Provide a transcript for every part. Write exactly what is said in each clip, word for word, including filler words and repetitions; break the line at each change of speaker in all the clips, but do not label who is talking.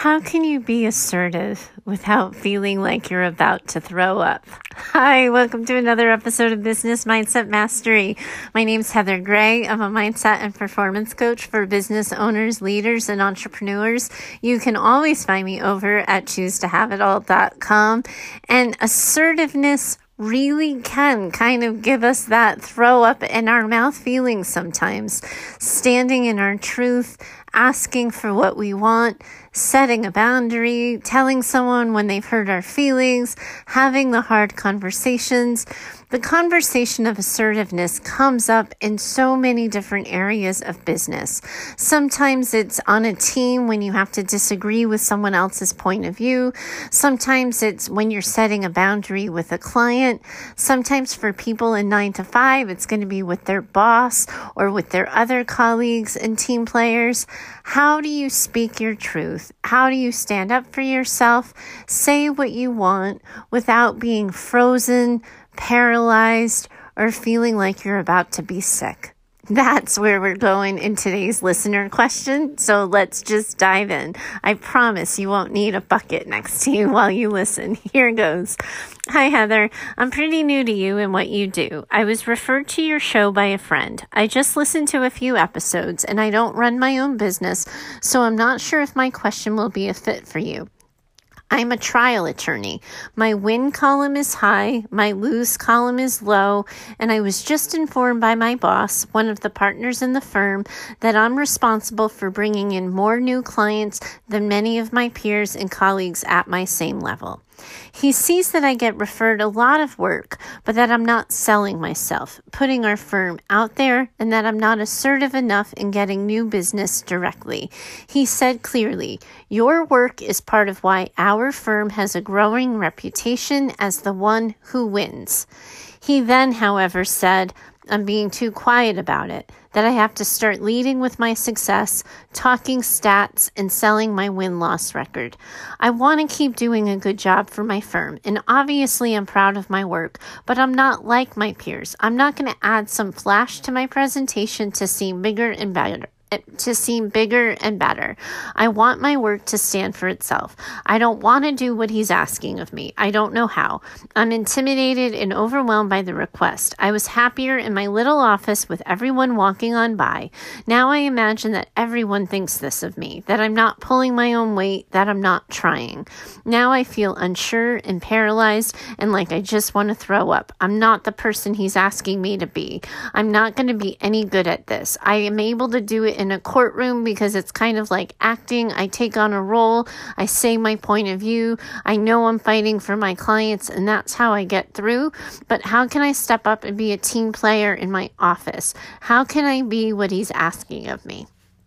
How can you be assertive without feeling like you're about to throw up? Hi, welcome to another episode of Business Mindset Mastery. My name's Heather Gray. I'm a mindset and performance coach for business owners, leaders, and entrepreneurs. You can always find me over at choose to have it all dot com. And assertiveness really can kind of give us that throw up in our mouth feeling sometimes. Standing in our truth, asking for what we want, setting a boundary, telling someone when they've hurt our feelings, having the hard conversations. The conversation of assertiveness comes up in so many different areas of business. Sometimes it's on a team when you have to disagree with someone else's point of view. Sometimes it's when you're setting a boundary with a client. Sometimes for people in nine to five, it's going to be with their boss or with their other colleagues and team players. How do you speak your truth? How do you stand up for yourself? Say what you want without being frozen, paralyzed, or feeling like you're about to be sick? That's where we're going in today's listener question. So let's just dive in. I promise you won't need a bucket next to you while you listen. Here goes. Hi, Heather. I'm pretty new to you and what you do. I was referred to your show by a friend. I just listened to a few episodes and I don't run my own business, so I'm not sure if my question will be a fit for you. I'm a trial attorney. My win column is high, my lose column is low, and I was just informed by my boss, one of the partners in the firm, that I'm responsible for bringing in more new clients than many of my peers and colleagues at my same level. He sees that I get referred a lot of work, but that I'm not selling myself, putting our firm out there, and that I'm not assertive enough in getting new business directly. He said clearly, your work is part of why our firm has a growing reputation as the one who wins. He then, however, said, I'm being too quiet about it, that I have to start leading with my success, talking stats, and selling my win-loss record. I want to keep doing a good job for my firm, and obviously I'm proud of my work, but I'm not like my peers. I'm not going to add some flash to my presentation to seem bigger and better. to seem bigger and better. I want my work to stand for itself. I don't want to do what he's asking of me. I don't know how. I'm intimidated and overwhelmed by the request. I was happier in my little office with everyone walking on by. Now I imagine that everyone thinks this of me, that I'm not pulling my own weight, that I'm not trying. Now I feel unsure and paralyzed and like I just want to throw up. I'm not the person he's asking me to be. I'm not going to be any good at this. I am able to do it in a courtroom because it's kind of like acting. I take on a role. I say my point of view. I know I'm fighting for my clients and that's how I get through. But how can I step up and be a team player in my office? How can I be what he's asking of me?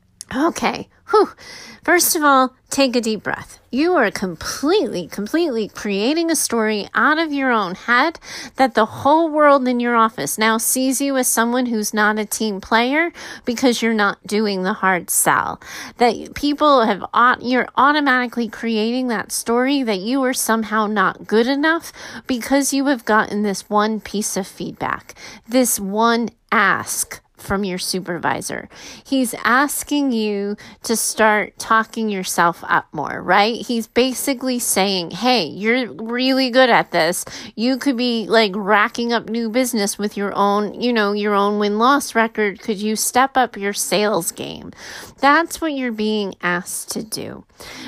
Okay. Whew. First of all, take a deep breath. You are completely, completely creating a story out of your own head that the whole world in your office now sees you as someone who's not a team player because you're not doing the hard sell. That people have, you're automatically creating that story that you are somehow not good enough because you have gotten this one piece of feedback, this one ask from your supervisor. He's asking you to start talking yourself up more, right? He's basically saying, hey, you're really good at this. You could be like racking up new business with your own, you know, your own win-loss record. Could you step up your sales game? That's what you're being asked to do.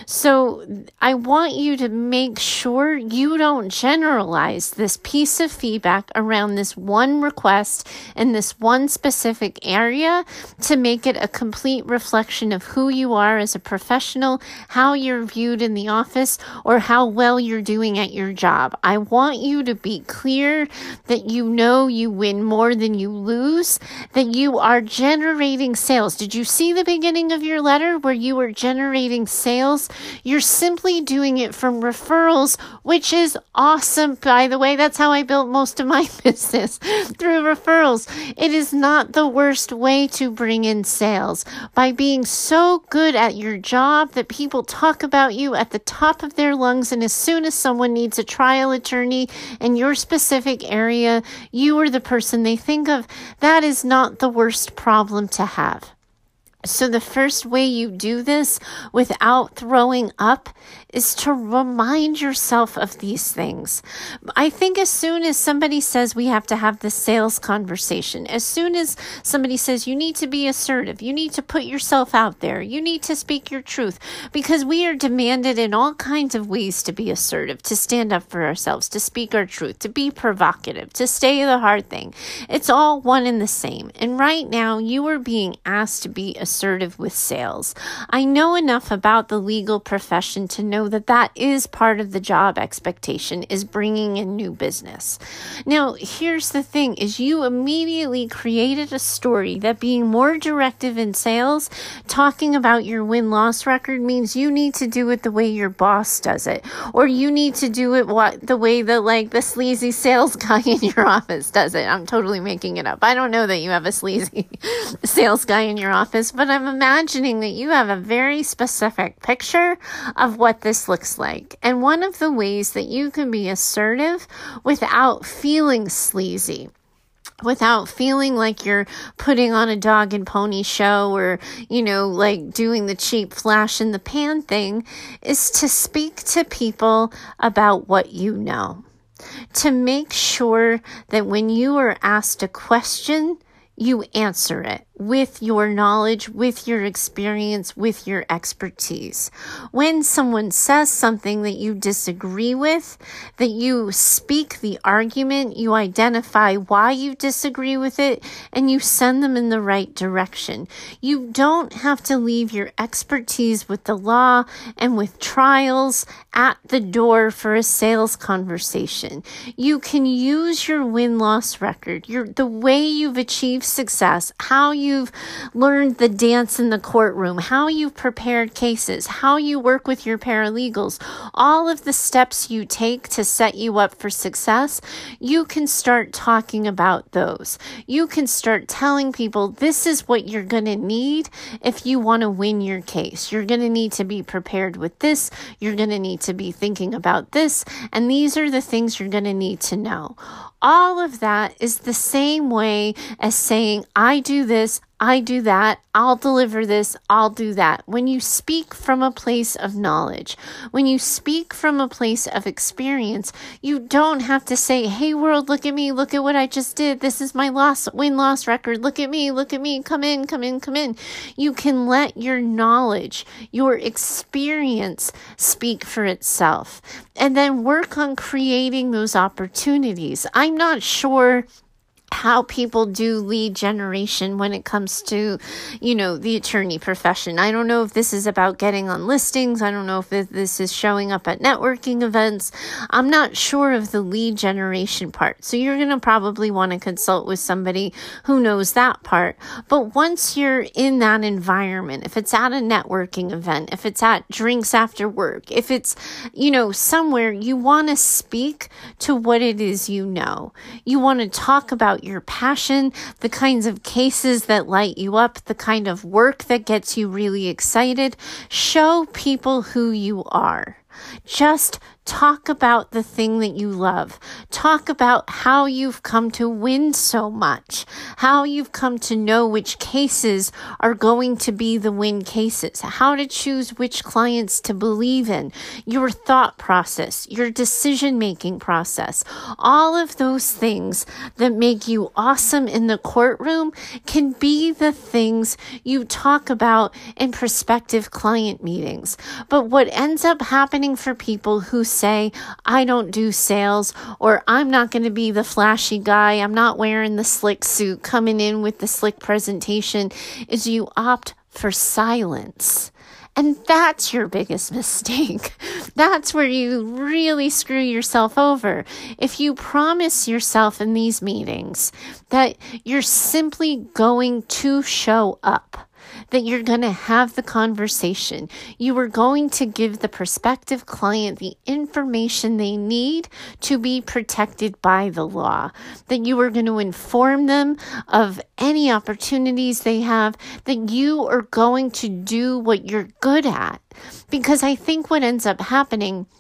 So I want you to make sure you don't generalize this piece of feedback around this one request and this one specific area to make it a complete reflection of who you are as a professional, how you're viewed in the office, or how well you're doing at your job. I want you to be clear that you know you win more than you lose, that you are generating sales. Did you see the beginning of your letter where you were generating sales? You're simply doing it from referrals, which is awesome. By the way, that's how I built most of my business, through referrals. It is not the worst way to bring in sales, by being so good at your job that people talk about you at the top of their lungs, and as soon as someone needs a trial attorney in your specific area, you are the person they think of. That is not the worst problem to have. So the first way you do this without throwing up is to remind yourself of these things. I think as soon as somebody says we have to have this sales conversation, as soon as somebody says you need to be assertive, you need to put yourself out there, you need to speak your truth, because we are demanded in all kinds of ways to be assertive, to stand up for ourselves, to speak our truth, to be provocative, to say the hard thing. It's all one and the same. And right now you are being asked to be assertive. assertive with sales. I know enough about the legal profession to know that that is part of the job expectation, is bringing in new business. Now, here's the thing, is you immediately created a story that being more directive in sales, talking about your win-loss record means you need to do it the way your boss does it, or you need to do it what the way that like the sleazy sales guy in your office does it. I'm totally making it up. I don't know that you have a sleazy sales guy in your office, but I'm imagining that you have a very specific picture of what this looks like. And one of the ways that you can be assertive without feeling sleazy, without feeling like you're putting on a dog and pony show or, you know, like doing the cheap flash in the pan thing, is to speak to people about what you know. To make sure that when you are asked a question, you answer it with your knowledge, with your experience, with your expertise. When someone says something that you disagree with, that you speak the argument, you identify why you disagree with it, and you send them in the right direction. You don't have to leave your expertise with the law and with trials at the door for a sales conversation. You can use your win-loss record, your the way you've achieved success, how you you've learned the dance in the courtroom, how you've prepared cases, how you work with your paralegals, all of the steps you take to set you up for success, you can start talking about those. You can start telling people this is what you're going to need if you want to win your case. You're going to need to be prepared with this. You're going to need to be thinking about this. And these are the things you're going to need to know. All of that is the same way as saying, I do this, I do that, I'll deliver this, I'll do that. When you speak from a place of knowledge, when you speak from a place of experience, you don't have to say, hey world, look at me, look at what I just did. This is my loss, win-loss record. Look at me, look at me, come in, come in, come in. You can let your knowledge, your experience speak for itself, and then work on creating those opportunities. I'm not sure how people do lead generation when it comes to, you know, the attorney profession. I don't know if this is about getting on listings. I don't know if this is showing up at networking events. I'm not sure of the lead generation part. So you're going to probably want to consult with somebody who knows that part. But once you're in that environment, if it's at a networking event, if it's at drinks after work, if it's, you know, somewhere, you want to speak to what it is you know. You want to talk about your passion, the kinds of cases that light you up, the kind of work that gets you really excited. Show people who you are. Just talk about the thing that you love. Talk about how you've come to win so much, how you've come to know which cases are going to be the win cases, how to choose which clients to believe in, your thought process, your decision-making process. All of those things that make you awesome in the courtroom can be the things you talk about in prospective client meetings. But what ends up happening for people who say, I don't do sales, or I'm not going to be the flashy guy, I'm not wearing the slick suit, coming in with the slick presentation, is you opt for silence. And that's your biggest mistake. That's where you really screw yourself over. If you promise yourself in these meetings that you're simply going to show up, that you're going to have the conversation, you are going to give the prospective client the information they need to be protected by the law, that you are going to inform them of any opportunities they have, that you are going to do what you're good at. Because I think what ends up happening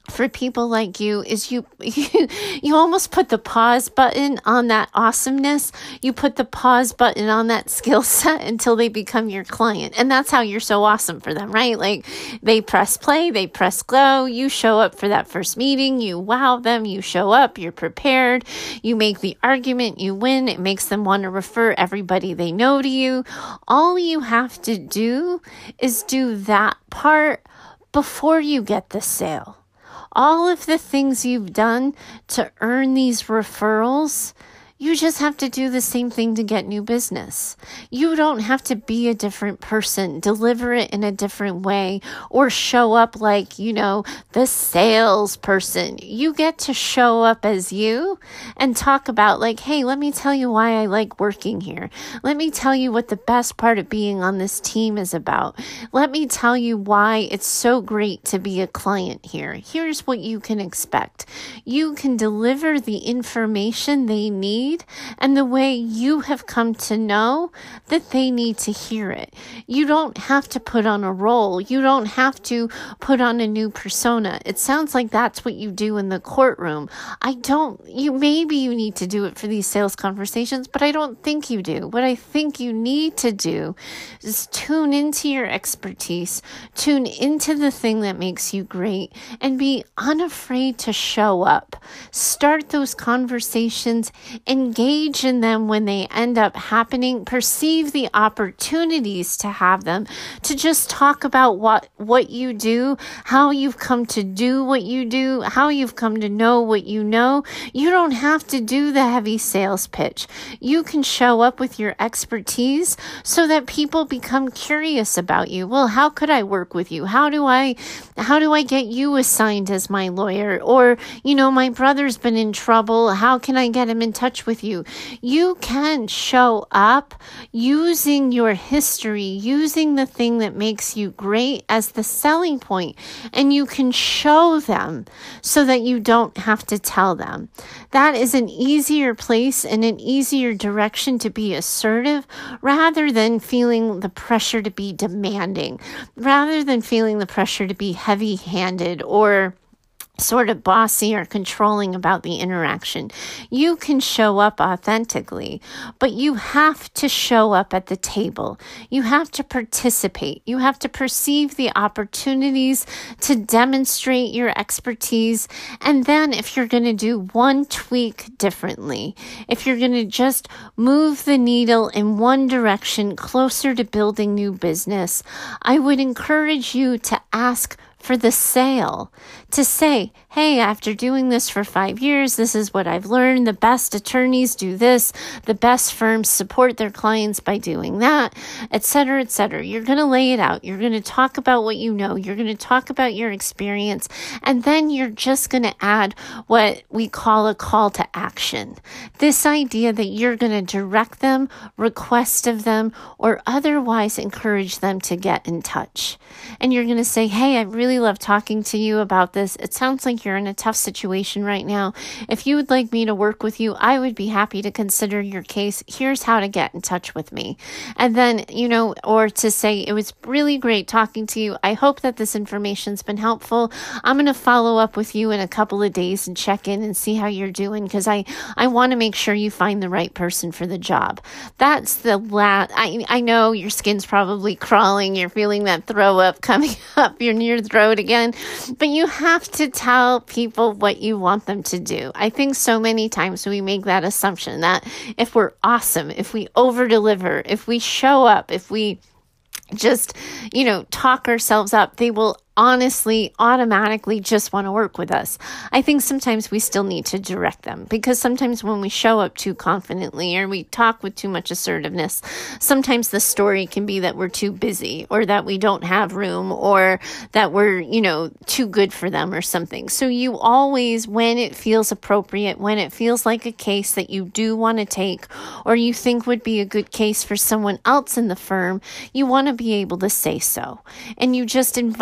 for people like you is you, you you almost put the pause button on that awesomeness. You put the pause button on that skill set until they become your client. And that's how you're so awesome for them, right? Like they press play, they press go, you show up for that first meeting, you wow them, you show up, you're prepared, you make the argument, you win. It makes them want to refer everybody they know to you. All you have to do is do that part before you get the sale. All of the things you've done to earn these referrals, you just have to do the same thing to get new business. You don't have to be a different person, deliver it in a different way, or show up like, you know, the salesperson. You get to show up as you and talk about like, hey, let me tell you why I like working here. Let me tell you what the best part of being on this team is about. Let me tell you why it's so great to be a client here. Here's what you can expect. You can deliver the information they need and the way you have come to know that they need to hear it. You don't have to put on a role. You don't have to put on a new persona. It sounds like that's what you do in the courtroom. I don't, you maybe you need to do it for these sales conversations, but I don't think you do. What I think you need to do is tune into your expertise, tune into the thing that makes you great, and be unafraid to show up. Start those conversations, engage in them when they end up happening, perceive the opportunities to have them, to just talk about what, what you do, how you've come to do what you do, how you've come to know what you know. You don't have to do the heavy sales pitch. You can show up with your expertise so that people become curious about you. Well, how could I work with you? How do I, how do I get you assigned as my lawyer? Or, you know, my brother's been in trouble. How can I get him in touch with you? You can show up using your history, using the thing that makes you great as the selling point, and you can show them so that you don't have to tell them. That is an easier place and an easier direction to be assertive rather than feeling the pressure to be demanding, rather than feeling the pressure to be heavy-handed or sort of bossy or controlling about the interaction. You can show up authentically, but you have to show up at the table. You have to participate. You have to perceive the opportunities to demonstrate your expertise. And then if you're going to do one tweak differently, if you're going to just move the needle in one direction closer to building new business, I would encourage you to ask for the sale, to say, hey, after doing this for five years, this is what I've learned. The best attorneys do this. The best firms support their clients by doing that, et cetera, et cetera. You're going to lay it out. You're going to talk about what you know. You're going to talk about your experience. And then you're just going to add what we call a call to action. This idea that you're going to direct them, request of them, or otherwise encourage them to get in touch. And you're going to say, hey, I really love talking to you about this. It sounds like you're in a tough situation right now. If you would like me to work with you, I would be happy to consider your case. Here's how to get in touch with me. And then, you know, or to say, it was really great talking to you. I hope that this information's been helpful. I'm going to follow up with you in a couple of days and check in and see how you're doing, because I, I want to make sure you find the right person for the job. That's the last, I, I know your skin's probably crawling. You're feeling that throw up coming up your near throat again, but you have to tell people what you want them to do. I think so many times we make that assumption that if we're awesome, if we over deliver, if we show up, if we just, you know, talk ourselves up, they will honestly, automatically just want to work with us. I think sometimes we still need to direct them, because sometimes when we show up too confidently or we talk with too much assertiveness, sometimes the story can be that we're too busy or that we don't have room or that we're, you know, too good for them or something. So you always, when it feels appropriate, when it feels like a case that you do want to take or you think would be a good case for someone else in the firm, you want to be able to say so. And you just invite them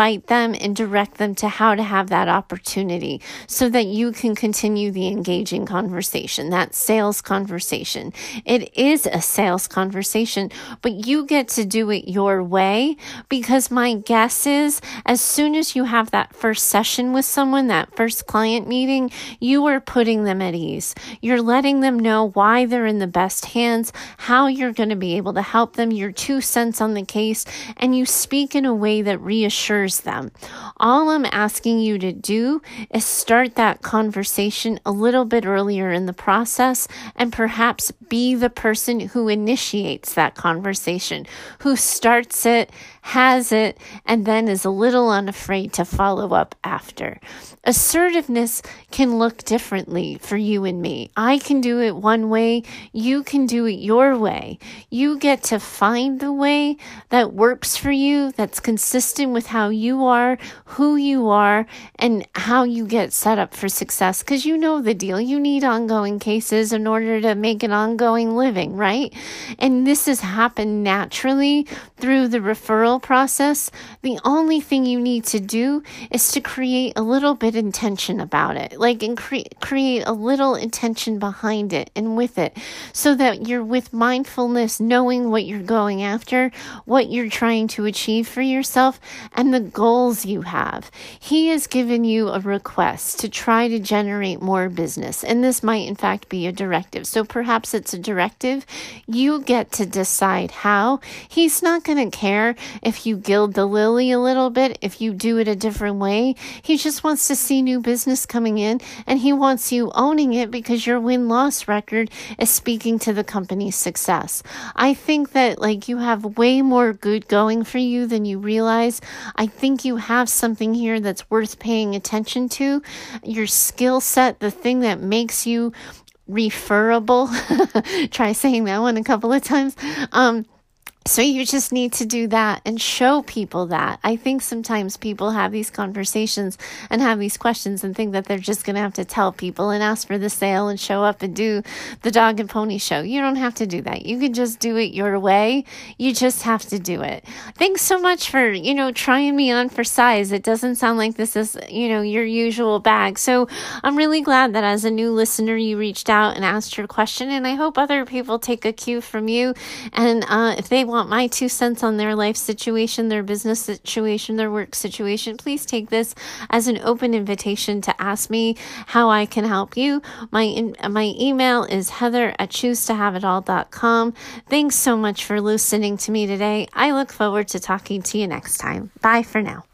them and direct them to how to have that opportunity so that you can continue the engaging conversation, that sales conversation. It is a sales conversation, but you get to do it your way, because my guess is as soon as you have that first session with someone, that first client meeting, you are putting them at ease. You're letting them know why they're in the best hands, how you're going to be able to help them, your two cents on the case, and you speak in a way that reassures them. All I'm asking you to do is start that conversation a little bit earlier in the process, and perhaps be the person who initiates that conversation, who starts it, has it, and then is a little unafraid to follow up after. Assertiveness can look differently for you and me. I can do it one way. You can do it your way. You get to find the way that works for you, that's consistent with how you are, who you are, and how you get set up for success. Because you know the deal. You need ongoing cases in order to make an ongoing living, right? And this has happened naturally through the referral process. The only thing you need to do is to create a little bit of intention about it, like and cre- create a little intention behind it and with it, so that you're with mindfulness, knowing what you're going after, what you're trying to achieve for yourself, and the goals you have. He has given you a request to try to generate more business, and this might in fact be a directive. So perhaps it's a directive. You get to decide how. He's not going to care if you gild the lily a little bit, if you do it a different way. He just wants to see new business coming in, and he wants you owning it because your win-loss record is speaking to the company's success. I think that like you have way more good going for you than you realize. I think you have something here that's worth paying attention to. Your skill set, the thing that makes you referable. Try saying that one a couple of times. Um, So you just need to do that and show people that. I think sometimes people have these conversations and have these questions and think that they're just going to have to tell people and ask for the sale and show up and do the dog and pony show. You don't have to do that. You can just do it your way. You just have to do it. Thanks so much for, you know, trying me on for size. It doesn't sound like this is, you know, your usual bag. So I'm really glad that as a new listener, you reached out and asked your question. And I hope other people take a cue from you. And uh, if they want my two cents on their life situation, their business situation, their work situation, please take this as an open invitation to ask me how I can help you. My in, my email is heather at choose to have it all dot com. Thanks so much for listening to me today. I look forward to talking to you next time. Bye for now.